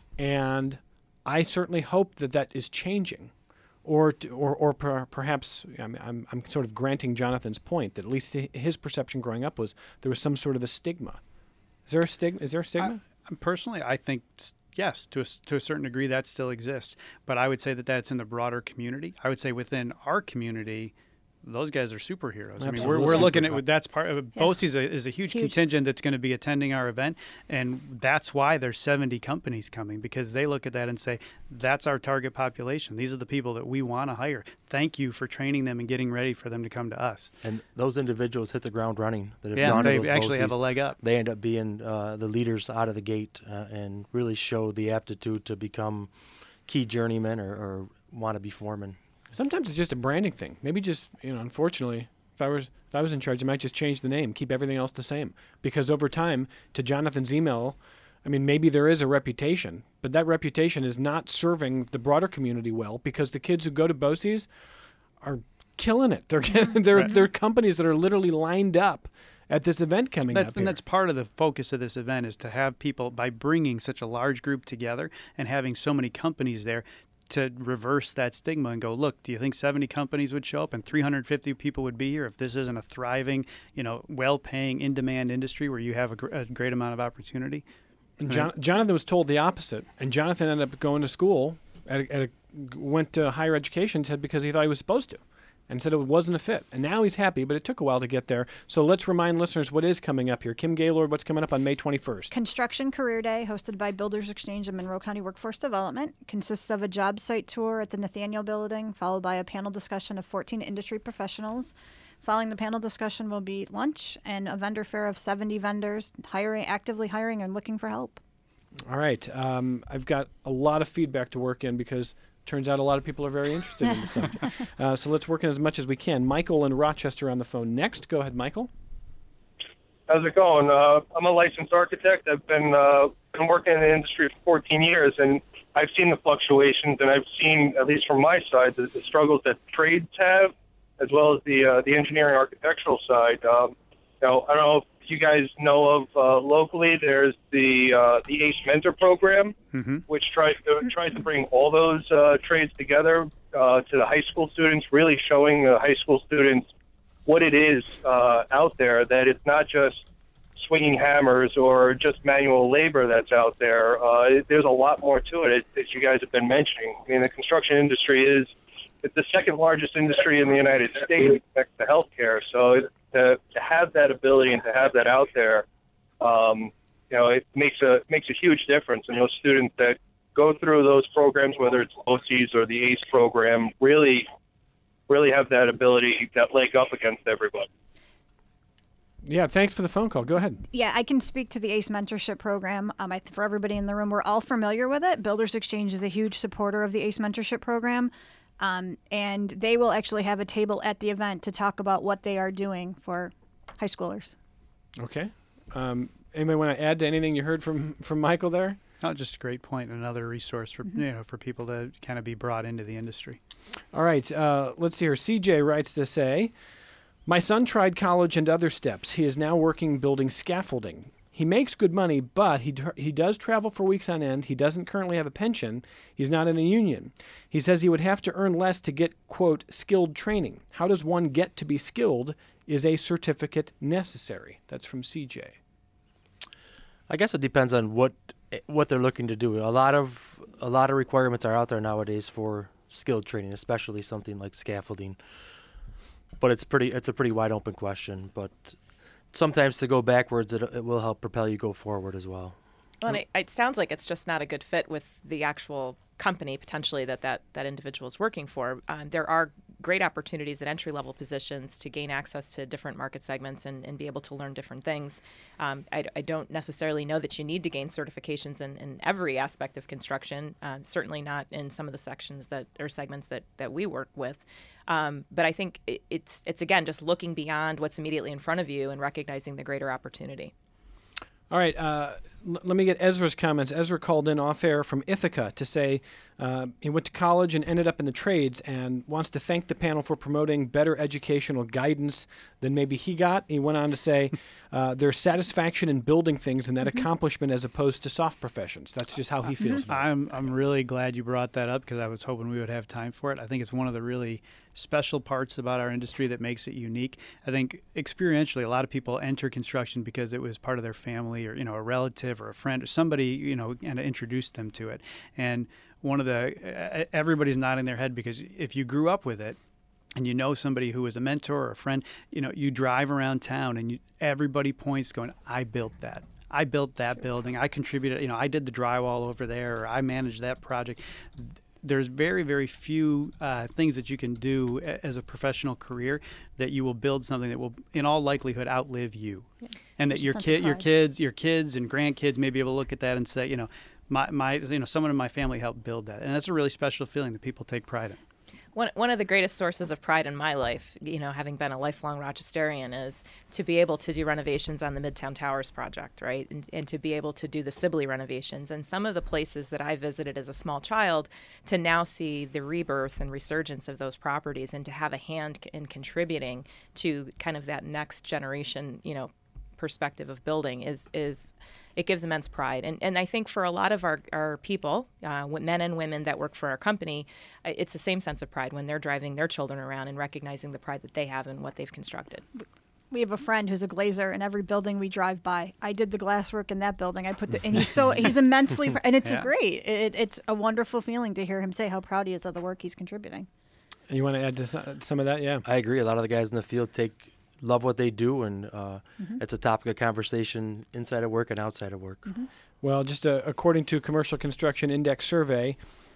and I certainly hope that that is changing, or or or per, perhaps I'm, I'm I'm sort of granting Jonathan's point that at least his perception growing up was there was some sort of a stigma. Is there a stigma? Is there a stigma? I, personally, I think yes, to a, to a certain degree, that still exists. But I would say that that's in the broader community. I would say within our community, those guys are superheroes. Absolutely. I mean, we're, we're looking at that's part of Yeah. BOCES is a, is a huge, Huge. contingent that's going to be attending our event, and that's why there's seventy companies coming, because they look at that and say that's our target population. These are the people that we want to hire. Thank you for training them and getting ready for them to come to us. And those individuals hit the ground running. That have Yeah, gone to they those actually have BOCES. a leg up. They end up being uh, the leaders out of the gate uh, and really show the aptitude to become key journeymen or, or want to be foremen. Sometimes it's just a branding thing. Maybe just, you know, unfortunately, if I was if I was in charge, I might just change the name, keep everything else the same. Because over time, to Jonathan's email, I mean, maybe there is a reputation, but that reputation is not serving the broader community well, because the kids who go to BOCES are killing it. They're they're Right. they're companies that are literally lined up at this event coming That's, up and here. that's part of the focus of this event, is to have people, by bringing such a large group together and having so many companies there, to reverse that stigma and go, look, do you think seventy companies would show up and three hundred fifty people would be here if this isn't a thriving, you know, well-paying, in-demand industry where you have a, gr- a great amount of opportunity? And Jon- Jonathan was told the opposite, and Jonathan ended up going to school, at a, at a, went to higher education, said because he thought he was supposed to, and said it wasn't a fit. And now he's happy, but it took a while to get there. So let's remind listeners what is coming up here. Kim Gaylord, what's coming up on May twenty-first? Construction Career Day, hosted by Builders Exchange and Monroe County Workforce Development, consists of a job site tour at the Nathaniel Building, followed by a panel discussion of fourteen industry professionals. Following the panel discussion will be lunch and a vendor fair of seventy vendors hiring, actively hiring and looking for help. All right. Um, I've got a lot of feedback to work in because turns out a lot of people are very interested in the subject. Uh, so let's work in as much as we can. Michael in Rochester on the phone next. Go ahead, Michael. How's it going? Uh, I'm a licensed architect. I've been uh, been working in the industry for fourteen years, and I've seen the fluctuations, and I've seen, at least from my side, the, the struggles that trades have, as well as the uh, the engineering architectural side. Um, you know, I don't know if you guys know of uh, locally. There's the uh, the ACE Mentor program, Mm-hmm. which tries to tries to bring all those uh, trades together uh, to the high school students, really showing the high school students what it is uh, out there, that it's not just swinging hammers or just manual labor that's out there. Uh, it, there's a lot more to it, as you guys have been mentioning. I mean, the construction industry is it's the second largest industry in the United States next to healthcare. So it, to, to have that ability and to have that out there, um, you know, it makes a makes a huge difference. And those students that go through those programs, whether it's BOCES or the ACE program, really really have that ability, that leg up against everybody. Yeah, thanks for the phone call. Go ahead. Yeah, I can speak to the ACE mentorship program. Um, I, for everybody in the room, we're all familiar with it. Builders Exchange is a huge supporter of the ACE mentorship program, um, and they will actually have a table at the event to talk about what they are doing for high schoolers. Okay. Um, anybody want to add to anything you heard from, from Michael there? Not just a great point, another resource for Mm-hmm. you know for people to kind of be brought into the industry. All right. Uh, let's see here. C J writes to say, my son tried college and other steps. He is now working building scaffolding. He makes good money, but he tr- he does travel for weeks on end. He doesn't currently have a pension. He's not in a union. He says he would have to earn less to get, quote, skilled training. How does one get to be skilled? Is a certificate necessary? That's from C J. I guess it depends on what what they're looking to do. A lot of a lot of requirements are out there nowadays for skilled training, especially something like scaffolding. But it's pretty it's a pretty wide open question. But sometimes to go backwards, it, it will help propel you go forward as well. Well, and it, it sounds like it's just not a good fit with the actual company potentially that that, that individual is working for. Um, there are great opportunities at entry-level positions to gain access to different market segments and, and be able to learn different things. Um, I, I don't necessarily know that you need to gain certifications in, in every aspect of construction, um, certainly not in some of the sections that or segments that, that we work with. Um, but I think it, it's, it's, again, just looking beyond what's immediately in front of you and recognizing the greater opportunity. All right, uh, l- let me get Ezra's comments. Ezra called in off air from Ithaca to say uh, he went to college and ended up in the trades and wants to thank the panel for promoting better educational guidance than maybe he got. He went on to say uh, there's satisfaction in building things and that Mm-hmm. accomplishment as opposed to soft professions. That's just how he feels. about it. I'm I'm really glad you brought that up because I was hoping we would have time for it. I think it's one of the really special parts about our industry that makes it unique. I think experientially, a lot of people enter construction because it was part of their family or, you know, a relative or a friend or somebody, you know, kind of introduced them to it. And one of the, everybody's nodding their head because if you grew up with it, and you know somebody who was a mentor or a friend, you know, you drive around town and you, everybody points going, I built that. I built that building. I contributed, you know, I did the drywall over there, or I managed that project. There's very, very few uh, things that you can do a- as a professional career that you will build something that will, in all likelihood, outlive you, Yeah. and that There's a your sense of kid, your pride. kids, your kids and grandkids may be able to look at that and say, you know, my, my, you know, someone in my family helped build that, and that's a really special feeling that people take pride in. One, one of the greatest sources of pride in my life, you know, having been a lifelong Rochesterian, is to be able to do renovations on the Midtown Towers project, right? And, and to be able to do the Sibley renovations. And some of the places that I visited as a small child, to now see the rebirth and resurgence of those properties and to have a hand in contributing to kind of that next generation, you know, perspective of building is is it gives immense pride. And and I think for a lot of our, our people, uh, men and women that work for our company, uh, it's the same sense of pride when they're driving their children around and recognizing the pride that they have in what they've constructed. We have a friend who's a glazer, and every building we drive by, I did the glasswork in that building. I put the, and he's so he's immensely, pr- and it's Yeah. great. It, it's a wonderful feeling to hear him say how proud he is of the work he's contributing. And you want to add to so- some of that? Yeah. I agree. A lot of the guys in the field take love what they do, and uh, it's a topic of conversation inside of work and outside of work. Well, just uh, according to Commercial Construction Index survey,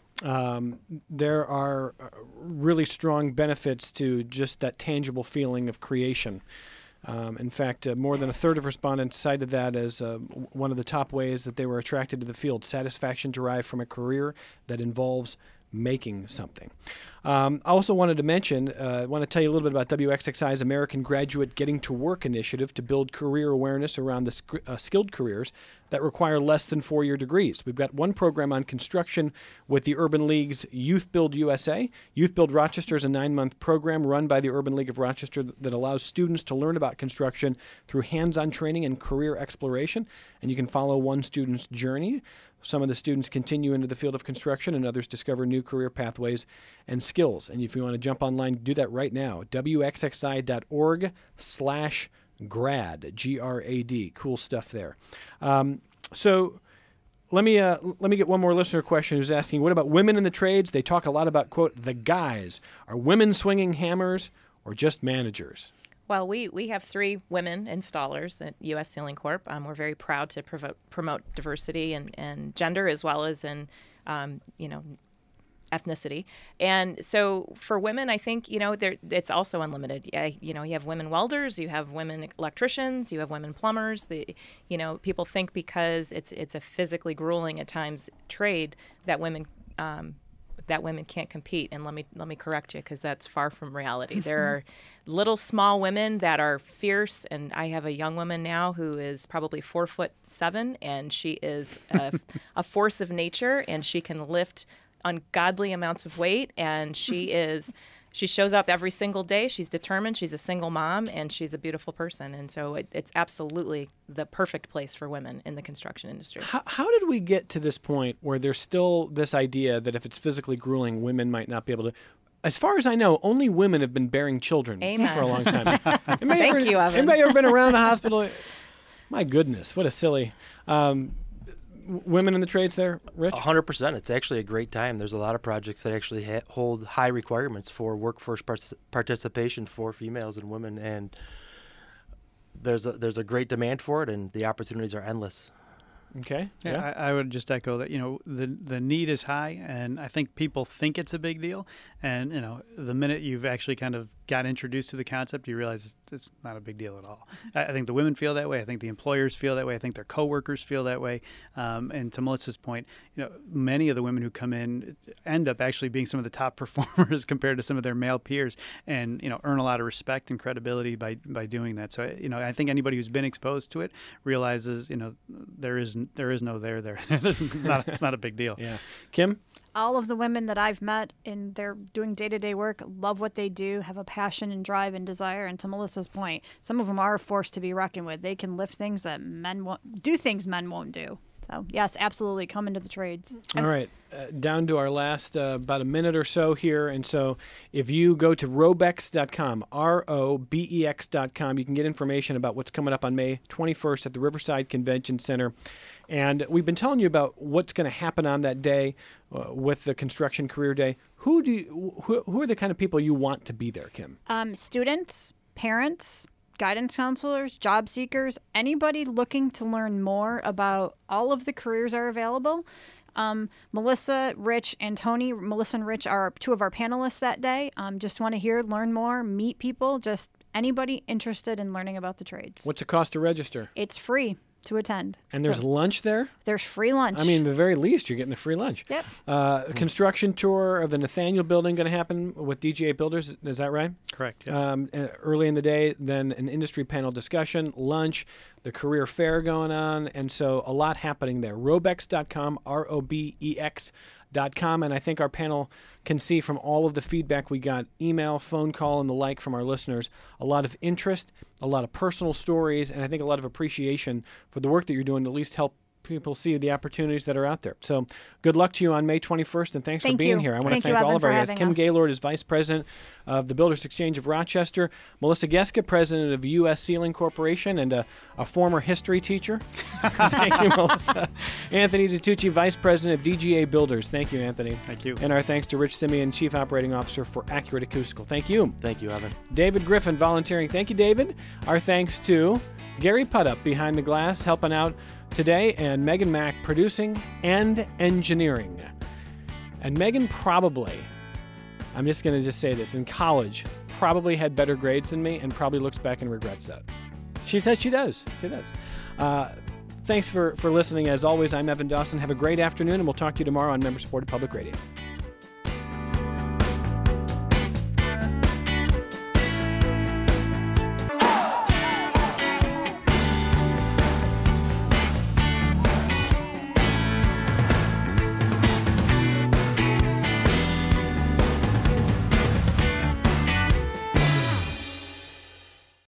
um, there are uh, really strong benefits to just that tangible feeling of creation. Um, in fact, uh, more than a third of respondents cited that as uh, w- one of the top ways that they were attracted to the field, satisfaction derived from a career that involves making something. Um, I also wanted to mention, uh, I want to tell you a little bit about W X X I's American Graduate Getting to Work initiative to build career awareness around the sc- uh, skilled careers that require less than four-year degrees. We've got one program on construction with the Urban League's Youth Build U S A. Youth Build Rochester is a nine-month program run by the Urban League of Rochester that allows students to learn about construction through hands-on training and career exploration, and you can follow one student's journey. Some of the students continue into the field of construction and others discover new career pathways and skills. And if you want to jump online, do that right now. W X X I dot org slash grad, G R A D. Cool stuff there. Um, so let me uh, let me get one more listener question who's asking, what about women in the trades? They talk a lot about, quote, the guys. Are women swinging hammers or just managers? Well, we, we have three women installers at U S Ceiling Corp. Um, we're very proud to provo- promote diversity and, and gender as well as in, um, you know, ethnicity. And so for women, I think, you know, there it's also unlimited. Yeah, you know, you have women welders, you have women electricians, you have women plumbers. The, you know, people think because it's it's a physically grueling at times trade that women um, that women can't compete. And let me let me correct you because that's far from reality. There are little small women that are fierce, and I have a young woman now who is probably four foot seven, and she is a, a force of nature, and she can lift ungodly amounts of weight, and she is she shows up every single day. She's determined. She's a single mom, and she's a beautiful person. And so it, it's absolutely the perfect place for women in the construction industry. How, how did we get to this point where there's still this idea that if it's physically grueling, women might not be able to? As far as I know, only women have been bearing children Amen. for a long time. Anybody Thank ever, you, Evan. Anybody ever been around a hospital? My goodness, what a silly. Um, w- women in the trades there, Rich? A hundred percent. It's actually a great time. There's a lot of projects that actually ha- hold high requirements for workforce partic- participation for females and women, and there's a, there's a great demand for it, and the opportunities are endless. Okay. Yeah, Yeah. I, I would just echo that. You know, the the need is high, and I think people think it's a big deal. And you know, the minute you've actually kind of got introduced to the concept, you realize it's, it's not a big deal at all. I, I think the women feel that way. I think the employers feel that way. I think their coworkers feel that way. Um, and to Melissa's point, you know, many of the women who come in end up actually being some of the top performers compared to some of their male peers, and you know, earn a lot of respect and credibility by by doing that. So you know, I think anybody who's been exposed to it realizes, you know, there is there is no there there. it's not it's not a big deal. Yeah. Kim? All of the women that I've met and they're doing day-to-day work love what they do, have a passion and drive and desire. And to Melissa's point, some of them are a force to be reckoned with. They can lift things that men won't do, things men won't do. So yes, absolutely, come into the trades. All right, uh, down to our last uh, about a minute or so here. And so if you go to robex dot com, R O B E X dot com, you can get information about what's coming up on May twenty-first at the Riverside Convention Center. And we've been telling you about what's going to happen on that day uh, with the Construction Career Day. Who do you, who, who are the kind of people you want to be there, Kim? Um, students, parents, guidance counselors, job seekers, anybody looking to learn more about all of the careers are available. Um, Melissa, Rich, and Tony. Melissa and Rich are two of our panelists that day. Um, just want to hear, learn more, meet people, just anybody interested in learning about the trades. What's the cost to register? It's free to attend. And there's So lunch there? there's free lunch. I mean, the very least, you're getting a free lunch. Yep. Uh, a construction tour of the Nathaniel Building going to happen with D G A Builders. Is that right? Correct. Yeah. Um, uh, early in the day, then an industry panel discussion, lunch, the career fair going on, and so a lot happening there. robex dot com, R O B E X dot com, and I think our panel can see from all of the feedback we got, email, phone call, and the like from our listeners, a lot of interest, a lot of personal stories, and I think a lot of appreciation for the work that you're doing to at least help people see the opportunities that are out there. So good luck to you on May twenty-first, and thanks Thank for being you. here. I want Thank to you, thank all Evan, of our for guests. having Kim us. Gaylord is Vice President of the Builders Exchange of Rochester, Melissa Geska, President of U S Sealing Corporation, and a, a former history teacher. Thank you, Melissa. Anthony DiTucci, Vice President of D G A Builders. Thank you, Anthony. Thank you. And our thanks to Rich Simeon, Chief Operating Officer for Accurate Acoustical. Thank you. Thank you, Evan. David Griffin, volunteering. Thank you, David. Our thanks to Gary Puddup behind the glass, helping out today, and Megan Mack, producing and engineering. And Megan probably, I'm just going to just say this, in college, probably had better grades than me and probably looks back and regrets that. She says she does. She does. Uh, thanks for, for listening. As always, I'm Evan Dawson. Have a great afternoon, and we'll talk to you tomorrow on Member-Supported Public Radio.